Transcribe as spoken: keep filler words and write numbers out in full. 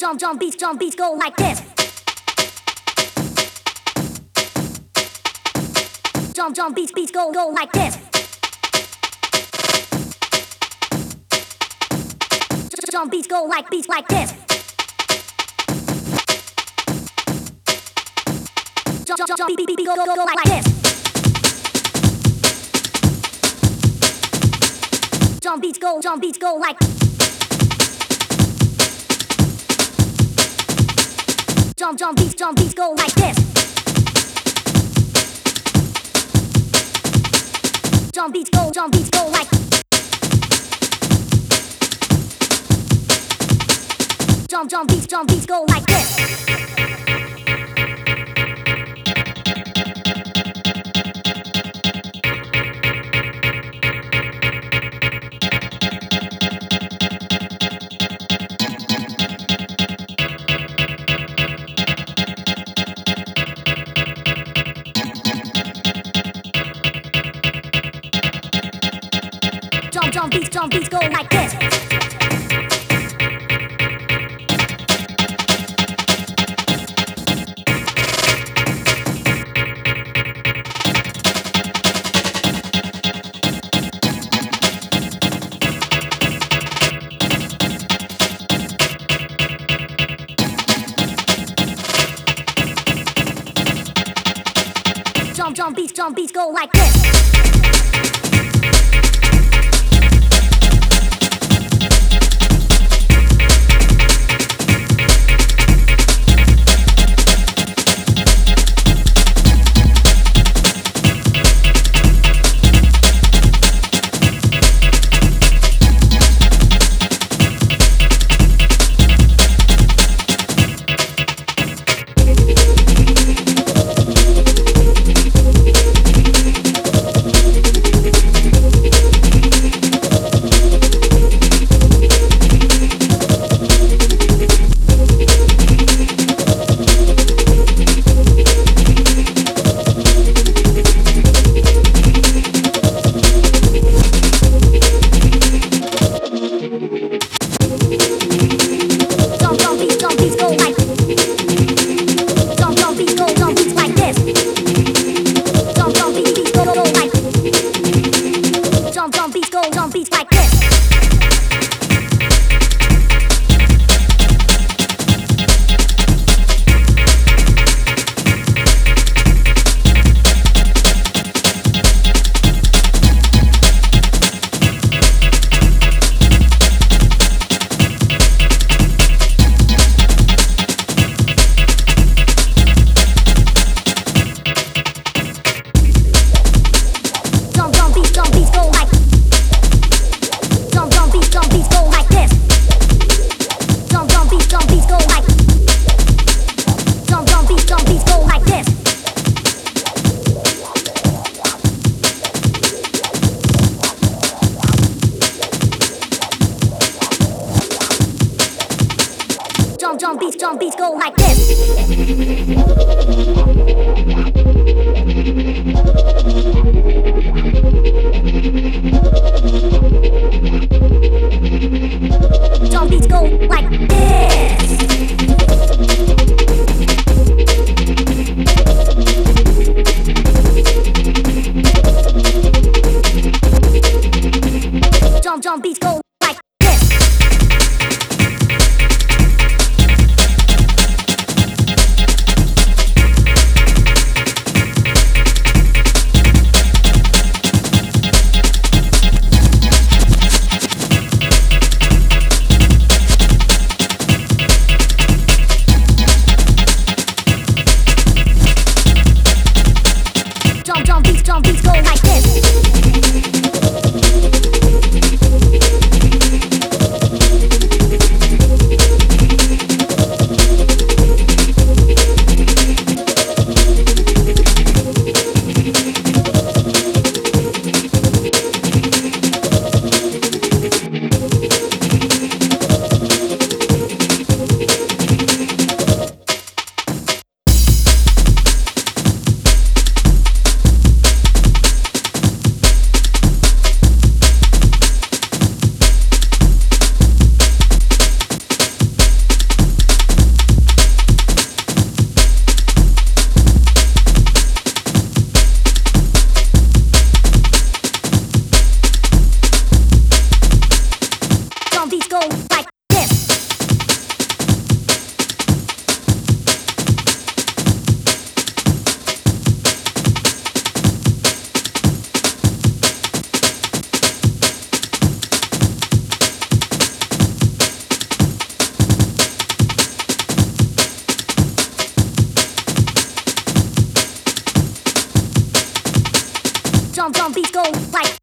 jump, jump beats, jump beats go like this. Jump, jump beats, beats go, go like this. Jump beats go like beats like this. Jump, jump, jump beat, beat, beat go, go, go, go like this. Jump beats go, jump beats go like. Jump, jump beats, jump beats go like this. Jump beats go, jump beats go like. Jump, jump beats, jump beats go like this. Jump, jump beats, jump beats go like this. Jump, jump beats, jump beats go like this. Jump beats, jump beats go like this. Jump beats go like this. Jump, jump beats go. Jump beats go like this. drum drum beats go like